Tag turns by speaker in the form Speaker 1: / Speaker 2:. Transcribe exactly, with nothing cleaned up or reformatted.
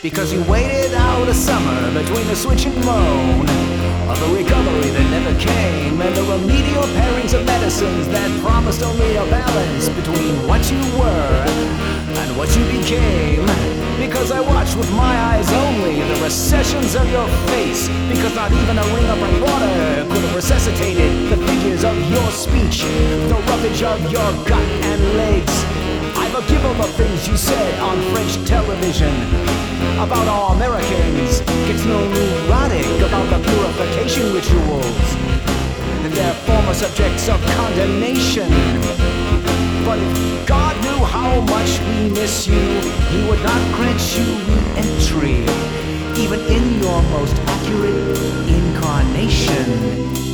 Speaker 1: Because you waited out a summer between the switch and moan of a recovery that never came, and the remedial pairings of medicines that promised only a balance between what you were and what you became. Because I watched with my eyes only the recessions of your face, because not even a ring of rain water could have resuscitated the figures of your speech, the roughage of your gut and legs. I forgive all the things you said on French television about all Americans. It's no neurotic about the purification rituals and their former subjects of condemnation. But if God knew how much we miss you, He would not grant you re-entry, even in your most accurate incarnation.